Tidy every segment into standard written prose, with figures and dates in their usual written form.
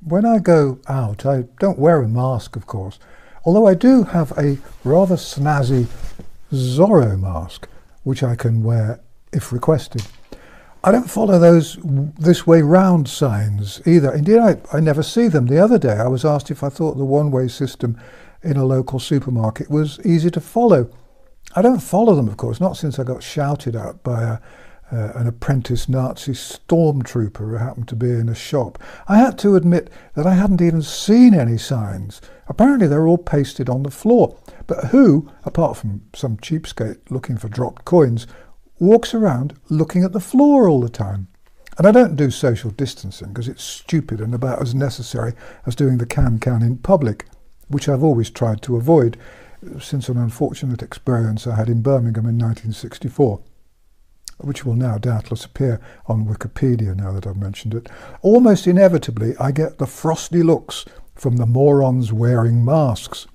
When I go out, I don't wear a mask, of course, although I do have a rather snazzy Zorro mask, which I can wear if requested. I don't follow those this way round signs either. Indeed, I never see them. The other day I was asked if I thought the one-way system in a local supermarket was easy to follow. I don't follow them, of course, not since I got shouted at by an apprentice Nazi stormtrooper who happened to be in a shop. I had to admit that I hadn't even seen any signs. Apparently they're all pasted on the floor. But who, apart from some cheapskate looking for dropped coins, walks around looking at the floor all the time? And I don't do social distancing because it's stupid and about as necessary as doing the can-can in public, which I've always tried to avoid since an unfortunate experience I had in Birmingham in 1964, which will now doubtless appear on Wikipedia now that I've mentioned it. Almost inevitably, I get the frosty looks from the morons wearing masks.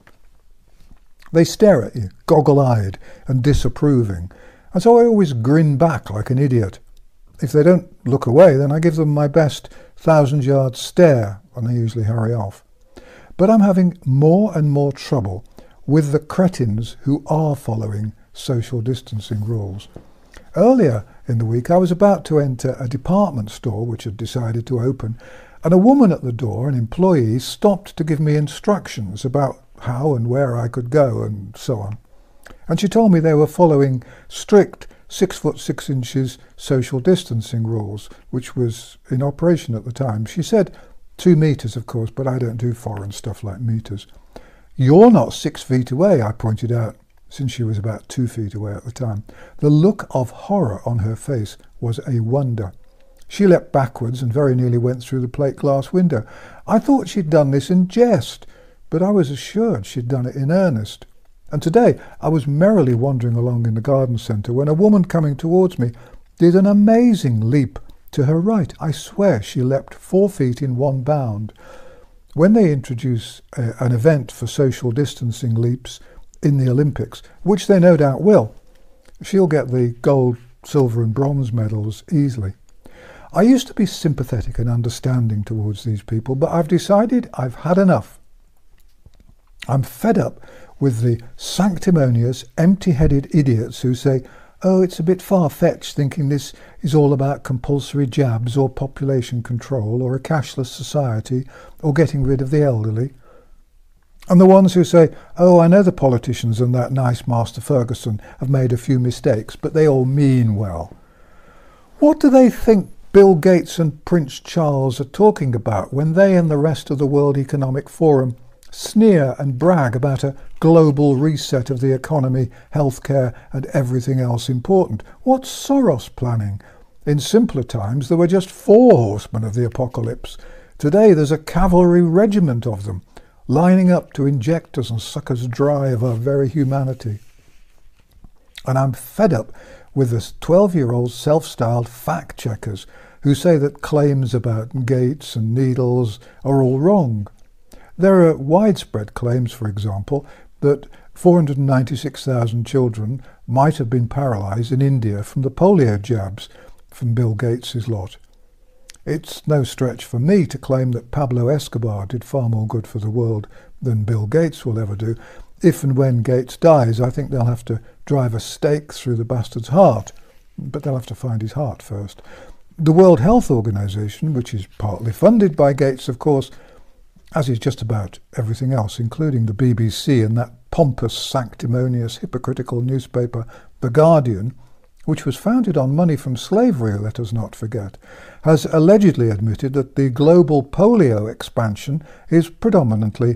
They stare at you, goggle-eyed and disapproving, and so I always grin back like an idiot. If they don't look away, then I give them my best 1,000-yard stare, and they usually hurry off. But I'm having more and more trouble with the cretins who are following social distancing rules. Earlier in the week, I was about to enter a department store which had decided to open, and a woman at the door, an employee, stopped to give me instructions about how and where I could go and so on. And she told me they were following strict 6'6" social distancing rules, which was in operation at the time. She said 2 meters, of course, but I don't do foreign stuff like meters. You're not 6 feet away, I pointed out, since she was about 2 feet away at the time. The look of horror on her face was a wonder. She leapt backwards and very nearly went through the plate glass window. I thought she'd done this in jest, but I was assured she'd done it in earnest. And today I was merrily wandering along in the garden centre when a woman coming towards me did an amazing leap to her right. I swear she leapt 4 feet in one bound. When they introduce an event for social distancing leaps in the Olympics, which they no doubt will, she'll get the gold, silver and bronze medals easily. I used to be sympathetic and understanding towards these people, but I've decided I've had enough. I'm fed up with the sanctimonious, empty-headed idiots who say, oh, it's a bit far-fetched thinking this is all about compulsory jabs or population control or a cashless society or getting rid of the elderly. And the ones who say, oh, I know the politicians and that nice Master Ferguson have made a few mistakes, but they all mean well. What do they think Bill Gates and Prince Charles are talking about when they and the rest of the World Economic Forum sneer and brag about a global reset of the economy, healthcare and everything else important? What's Soros planning? In simpler times there were just 4 horsemen of the apocalypse. Today there's a cavalry regiment of them, lining up to inject us and suck us dry of our very humanity. And I'm fed up with the 12-year-old self-styled fact-checkers who say that claims about Gates and needles are all wrong. There are widespread claims, for example, that 496,000 children might have been paralysed in India from the polio jabs from Bill Gates's lot. It's no stretch for me to claim that Pablo Escobar did far more good for the world than Bill Gates will ever do. If and when Gates dies, I think they'll have to drive a stake through the bastard's heart, but they'll have to find his heart first. The World Health Organization, which is partly funded by Gates, of course, as is just about everything else, including the BBC and that pompous, sanctimonious, hypocritical newspaper, The Guardian, which was founded on money from slavery, let us not forget, has allegedly admitted that the global polio expansion is predominantly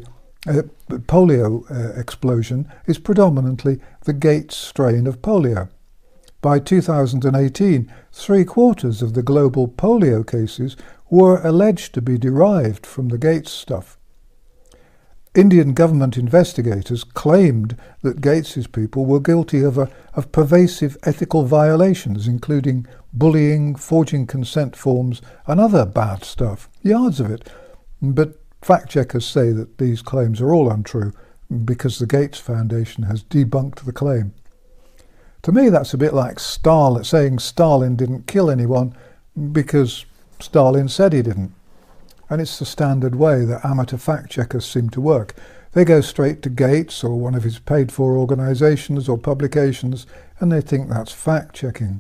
explosion is predominantly the Gates strain of polio. By 2018, 3/4 of the global polio cases were alleged to be derived from the Gates stuff. Indian government investigators claimed that Gates's people were guilty of pervasive ethical violations, including bullying, forging consent forms, and other bad stuff. Yards of it. But fact-checkers say that these claims are all untrue because the Gates Foundation has debunked the claim. To me, that's a bit like saying Stalin didn't kill anyone because Stalin said he didn't. and it's the standard way that amateur fact-checkers seem to work. They go straight to Gates or one of his paid-for organisations or publications, and they think that's fact-checking.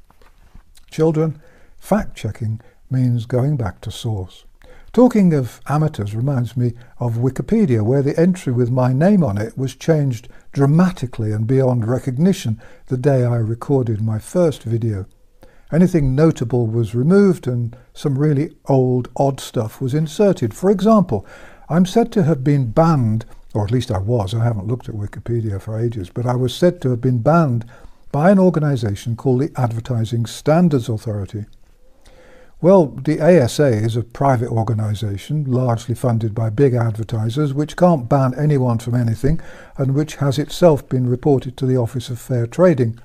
Children, fact-checking means going back to source. Talking of amateurs reminds me of Wikipedia, where the entry with my name on it was changed dramatically and beyond recognition the day I recorded my first video. Anything notable was removed and some really old, odd stuff was inserted. For example, I'm said to have been banned, or at least I was, I haven't looked at Wikipedia for ages, but I was said to have been banned by an organisation called the Advertising Standards Authority. Well, the ASA is a private organisation, largely funded by big advertisers, which can't ban anyone from anything, and which has itself been reported to the Office of Fair Trading.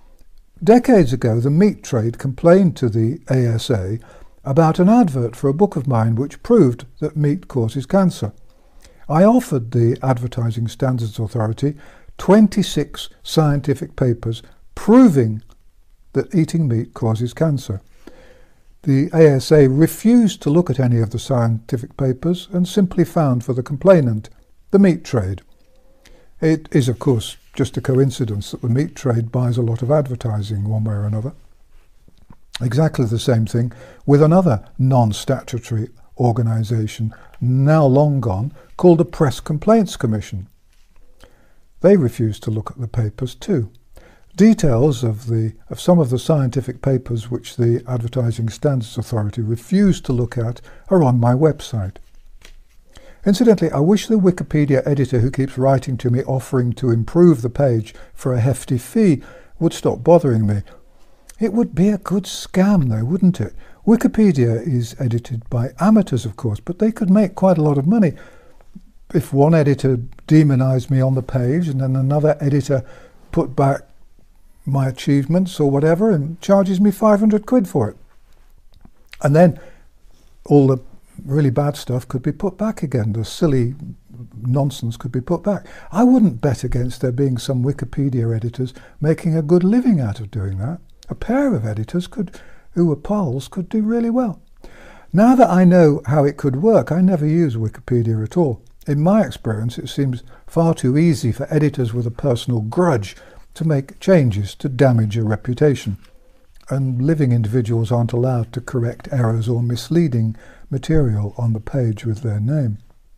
Decades ago, the meat trade complained to the ASA about an advert for a book of mine which proved that meat causes cancer. I offered the Advertising Standards Authority 26 scientific papers proving that eating meat causes cancer. The ASA refused to look at any of the scientific papers and simply found for the complainant, the meat trade. It is, of course, just a coincidence that the meat trade buys a lot of advertising one way or another. Exactly the same thing with another non-statutory organisation, now long gone, called the Press Complaints Commission. They refused to look at the papers too. Details of some of the scientific papers which the Advertising Standards Authority refused to look at are on my website. Incidentally, I wish the Wikipedia editor who keeps writing to me offering to improve the page for a hefty fee would stop bothering me. It would be a good scam though, wouldn't it? Wikipedia is edited by amateurs, of course, but they could make quite a lot of money. If one editor demonised me on the page and then another editor put back my achievements or whatever and charges me 500 quid for it. And then all the really bad stuff could be put back again. The silly nonsense could be put back. I wouldn't bet against there being some Wikipedia editors making a good living out of doing that. A pair of editors who were pals could do really well. Now that I know how it could work, I never use Wikipedia at all. In my experience, it seems far too easy for editors with a personal grudge to make changes to damage a reputation, and living individuals aren't allowed to correct errors or misleading material on the page with their name.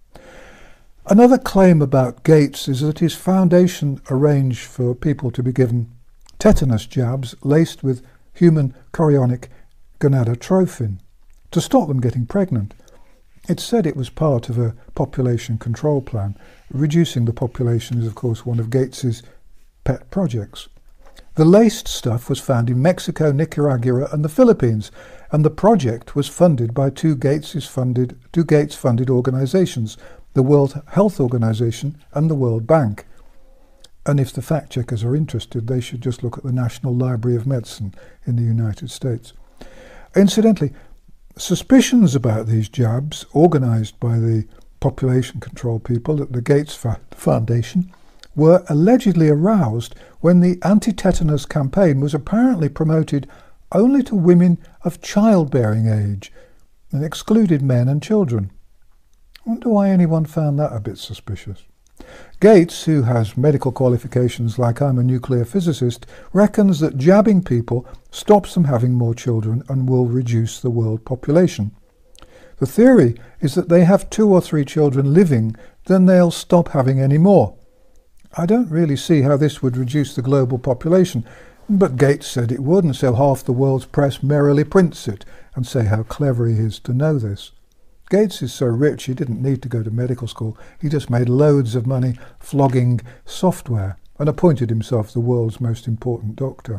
Another claim about Gates is that his foundation arranged for people to be given tetanus jabs laced with human chorionic gonadotrophin to stop them getting pregnant. It's said it was part of a population control plan. Reducing the population is, of course, one of Gates's pet projects. The laced stuff was found in Mexico, Nicaragua and the Philippines, and the project was funded by two Gates-funded organisations, the World Health Organization and the World Bank. And if the fact-checkers are interested, they should just look at the National Library of Medicine in the United States. Incidentally, suspicions about these jabs, organised by the population control people at the Gates Foundation, were allegedly aroused when the anti-tetanus campaign was apparently promoted only to women of childbearing age and excluded men and children. I wonder why anyone found that a bit suspicious. Gates, who has medical qualifications like I'm a nuclear physicist, reckons that jabbing people stops them having more children and will reduce the world population. The theory is that they have 2 or 3 children living, then they'll stop having any more. I don't really see how this would reduce the global population, but Gates said it would, and so half the world's press merrily prints it and say how clever he is to know this. Gates is so rich he didn't need to go to medical school. He just made loads of money flogging software and appointed himself the world's most important doctor.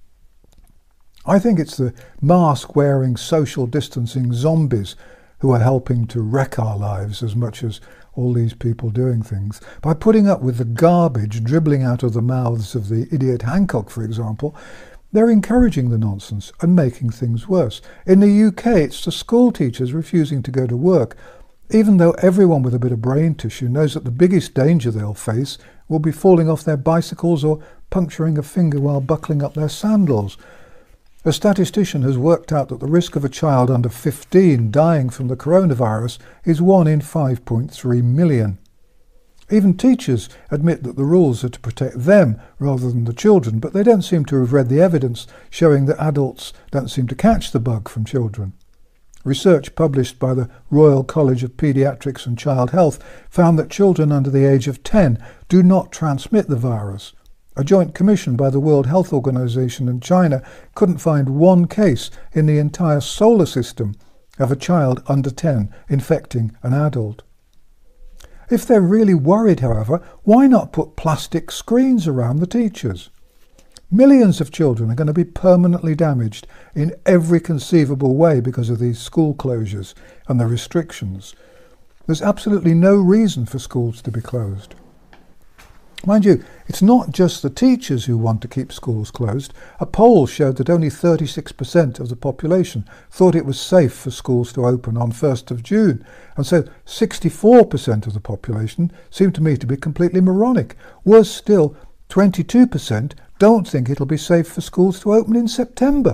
I think it's the mask-wearing, social distancing zombies who are helping to wreck our lives as much as all these people doing things. By putting up with the garbage dribbling out of the mouths of the idiot Hancock, for example, they're encouraging the nonsense and making things worse. In the UK, it's the school teachers refusing to go to work, even though everyone with a bit of brain tissue knows that the biggest danger they'll face will be falling off their bicycles or puncturing a finger while buckling up their sandals. A statistician has worked out that the risk of a child under 15 dying from the coronavirus is 1 in 5.3 million. Even teachers admit that the rules are to protect them rather than the children, but they don't seem to have read the evidence showing that adults don't seem to catch the bug from children. Research published by the Royal College of Paediatrics and Child Health found that children under the age of 10 do not transmit the virus. A joint commission by the World Health Organization and China couldn't find one case in the entire solar system of a child under 10 infecting an adult. If they're really worried, however, why not put plastic screens around the teachers? Millions of children are going to be permanently damaged in every conceivable way because of these school closures and the restrictions. There's absolutely no reason for schools to be closed. Mind you, it's not just the teachers who want to keep schools closed. A poll showed that only 36% of the population thought it was safe for schools to open on 1st of June. And so 64% of the population seemed to me to be completely moronic. Worse still, 22% don't think it'll be safe for schools to open in September.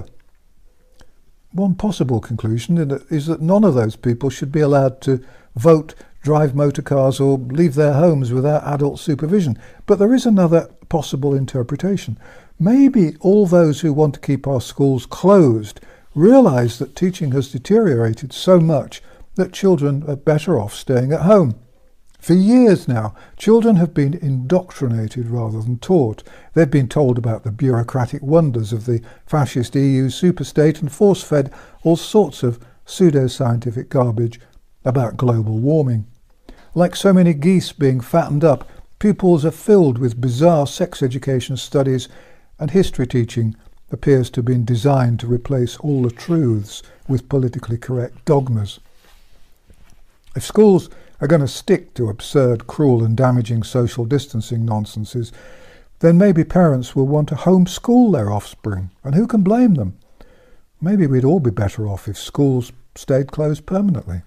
One possible conclusion is that none of those people should be allowed to vote, drive motor cars or leave their homes without adult supervision. But there is another possible interpretation. Maybe all those who want to keep our schools closed realise that teaching has deteriorated so much that children are better off staying at home. For years now, children have been indoctrinated rather than taught. They've been told about the bureaucratic wonders of the fascist EU superstate and force-fed all sorts of pseudo-scientific garbage about global warming. Like so many geese being fattened up, pupils are filled with bizarre sex education studies, and history teaching appears to have been designed to replace all the truths with politically correct dogmas. If schools are going to stick to absurd, cruel and damaging social distancing nonsenses, then maybe parents will want to homeschool their offspring, and who can blame them? Maybe we'd all be better off if schools stayed closed permanently.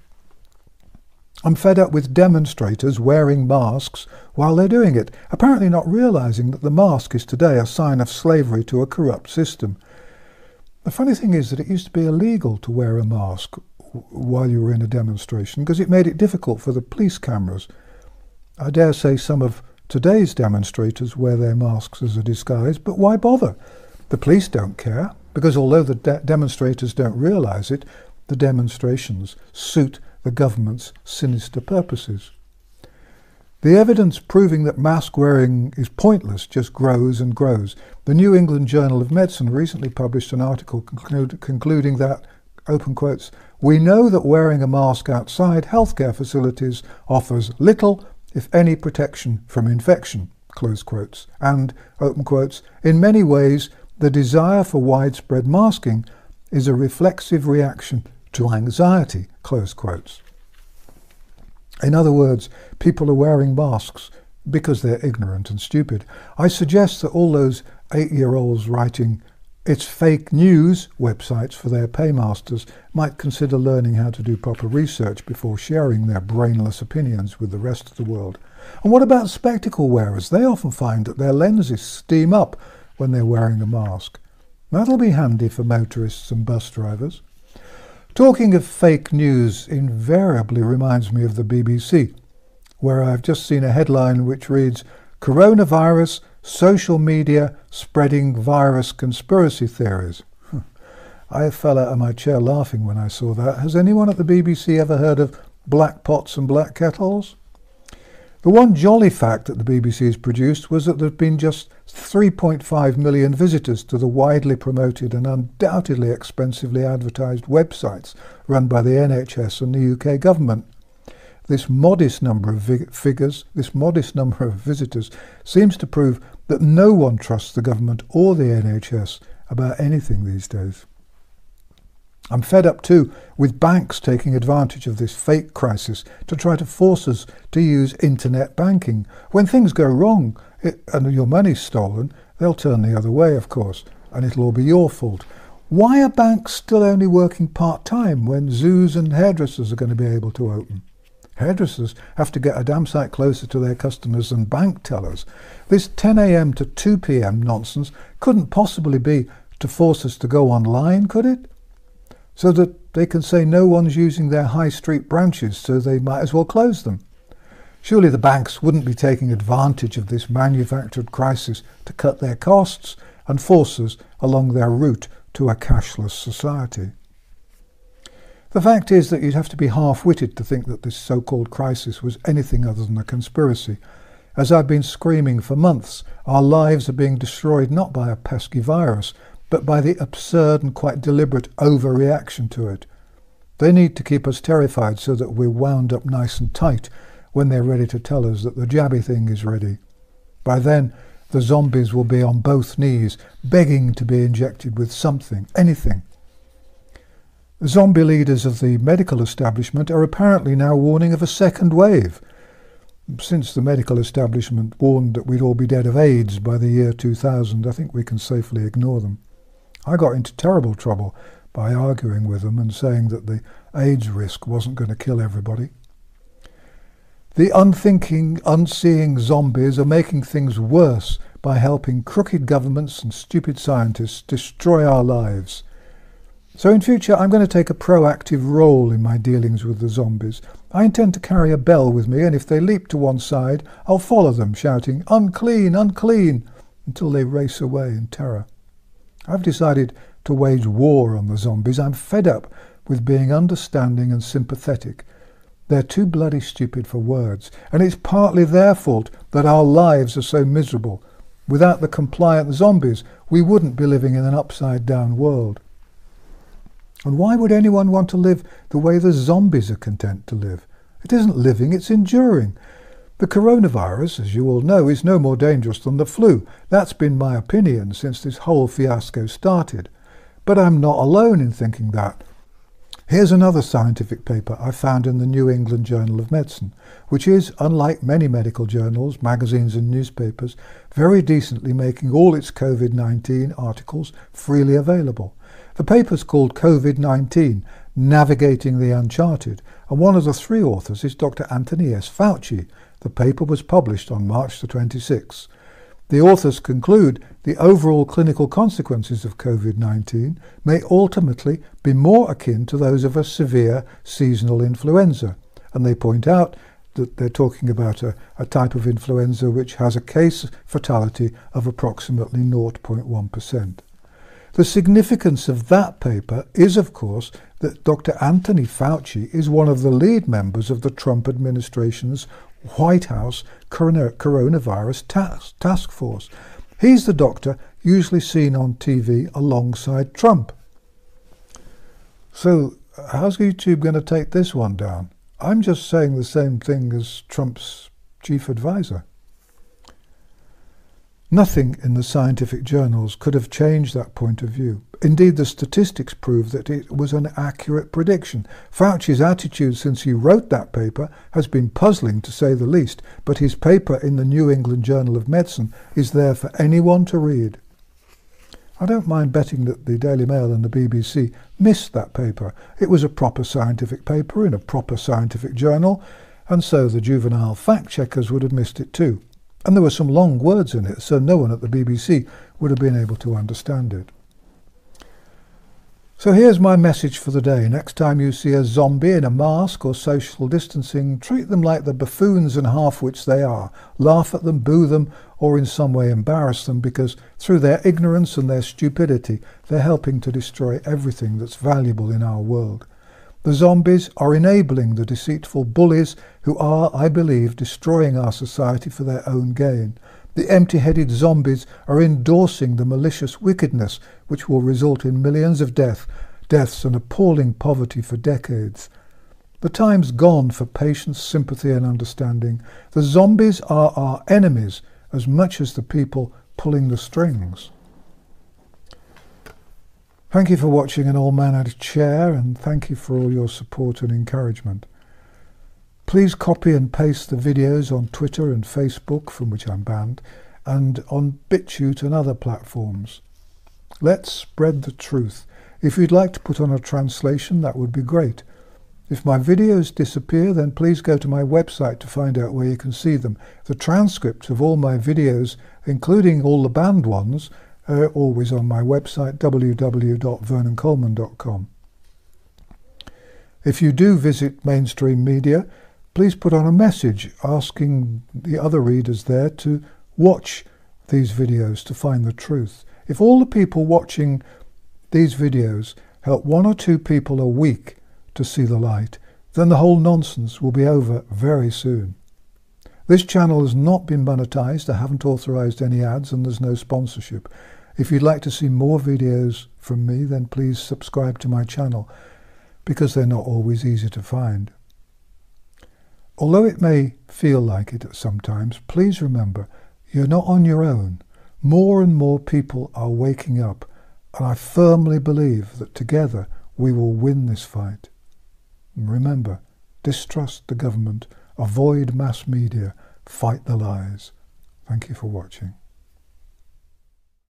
I'm fed up with demonstrators wearing masks while they're doing it, apparently not realising that the mask is today a sign of slavery to a corrupt system. The funny thing is that it used to be illegal to wear a mask while you were in a demonstration because it made it difficult for the police cameras. I dare say some of today's demonstrators wear their masks as a disguise, but why bother? The police don't care, because although the demonstrators don't realise it, the demonstrations suit the government's sinister purposes. The evidence proving that mask wearing is pointless just grows and grows. The New England Journal of Medicine recently published an article concluding that, open quotes, "We know that wearing a mask outside healthcare facilities offers little, if any, protection from infection," close quotes, and, open quotes, "in many ways the desire for widespread masking is a reflexive reaction to anxiety," close quotes. In other words, people are wearing masks because they're ignorant and stupid. I suggest that all those 8-year-olds writing "it's fake news" websites for their paymasters might consider learning how to do proper research before sharing their brainless opinions with the rest of the world. And what about spectacle wearers? They often find that their lenses steam up when they're wearing a mask. That'll be handy for motorists and bus drivers. Talking of fake news invariably reminds me of the BBC, where I've just seen a headline which reads, "Coronavirus, social media spreading virus conspiracy theories." I fell out of my chair laughing when I saw that. Has anyone at the BBC ever heard of black pots and black kettles? The one jolly fact that the BBC has produced was that there have been just 3.5 million visitors to the widely promoted and undoubtedly expensively advertised websites run by the NHS and the UK government. This modest number of visitors seems to prove that no one trusts the government or the NHS about anything these days. I'm fed up too with banks taking advantage of this fake crisis to try to force us to use internet banking. When things go wrong and your money's stolen, they'll turn the other way, of course, and it'll all be your fault. Why are banks still only working part-time when zoos and hairdressers are going to be able to open? Hairdressers have to get a damn sight closer to their customers than bank tellers. This 10 a.m. to 2 p.m. nonsense couldn't possibly be to force us to go online, could it? So that they can say no one's using their high street branches, so they might as well close them. Surely the banks wouldn't be taking advantage of this manufactured crisis to cut their costs and force us along their route to a cashless society. The fact is that you'd have to be half-witted to think that this so-called crisis was anything other than a conspiracy. As I've been screaming for months, our lives are being destroyed not by a pesky virus, but by the absurd and quite deliberate overreaction to it. They need to keep us terrified so that we're wound up nice and tight when they're ready to tell us that the jabby thing is ready. By then, the zombies will be on both knees, begging to be injected with something, anything. The zombie leaders of the medical establishment are apparently now warning of a second wave. Since the medical establishment warned that we'd all be dead of AIDS by the year 2000, I think we can safely ignore them. I got into terrible trouble by arguing with them and saying that the AIDS risk wasn't going to kill everybody. The unthinking, unseeing zombies are making things worse by helping crooked governments and stupid scientists destroy our lives. So in future, I'm going to take a proactive role in my dealings with the zombies. I intend to carry a bell with me, and if they leap to one side, I'll follow them, shouting, "Unclean, unclean," until they race away in terror. I've decided to wage war on the zombies. I'm fed up with being understanding and sympathetic. They're too bloody stupid for words, and it's partly their fault that our lives are so miserable. Without the compliant zombies, we wouldn't be living in an upside-down world. And why would anyone want to live the way the zombies are content to live? It isn't living, it's enduring. The coronavirus, as you all know, is no more dangerous than the flu. That's been my opinion since this whole fiasco started. But I'm not alone in thinking that. Here's another scientific paper I found in the New England Journal of Medicine, which is, unlike many medical journals, magazines and newspapers, very decently making all its COVID-19 articles freely available. The paper's called COVID-19, Navigating the Uncharted, and one of the three authors is Dr. Anthony S. Fauci. The paper was published on March the 26th. The authors conclude the overall clinical consequences of COVID-19 may ultimately be more akin to those of a severe seasonal influenza, and they point out that they're talking about a type of influenza which has a case fatality of approximately 0.1%. The significance of that paper is, of course, that Dr. Anthony Fauci is one of the lead members of the Trump administration's White House coronavirus task force. He's the doctor usually seen on TV alongside Trump. So how's YouTube going to take this one down? I'm just saying the same thing as Trump's chief advisor. Nothing in the scientific journals could have changed that point of view. Indeed, the statistics prove that it was an accurate prediction. Fauci's attitude since he wrote that paper has been puzzling, to say the least, but his paper in the New England Journal of Medicine is there for anyone to read. I don't mind betting that the Daily Mail and the BBC missed that paper. It was a proper scientific paper in a proper scientific journal, and so the juvenile fact-checkers would have missed it too. And there were some long words in it, so no one at the BBC would have been able to understand it. So here's my message for the day. Next time you see a zombie in a mask or social distancing, treat them like the buffoons and half-wits they are. Laugh at them, boo them, or in some way embarrass them, because through their ignorance and their stupidity, they're helping to destroy everything that's valuable in our world. The zombies are enabling the deceitful bullies who are, I believe, destroying our society for their own gain. The empty-headed zombies are endorsing the malicious wickedness which will result in millions of deaths and appalling poverty for decades. The time's gone for patience, sympathy and understanding. The zombies are our enemies as much as the people pulling the strings. Thank you for watching An All-Mannered Chair, and thank you for all your support and encouragement. Please copy and paste the videos on Twitter and Facebook, from which I'm banned, and on BitChute and other platforms. Let's spread the truth. If you'd like to put on a translation, that would be great. If my videos disappear, then please go to my website to find out where you can see them. The transcripts of all my videos, including all the banned ones, always on my website, www.vernoncoleman.com. If you do visit mainstream media, please put on a message asking the other readers there to watch these videos to find the truth. If all the people watching these videos help 1 or 2 people a week to see the light, then the whole nonsense will be over very soon. This channel has not been monetized, I haven't authorized any ads, and there's no sponsorship. If you'd like to see more videos from me, then please subscribe to my channel, because they're not always easy to find. Although it may feel like it at some times, please remember, you're not on your own. More and more people are waking up, and I firmly believe that together we will win this fight. And remember, distrust the government, avoid mass media, fight the lies. Thank you for watching.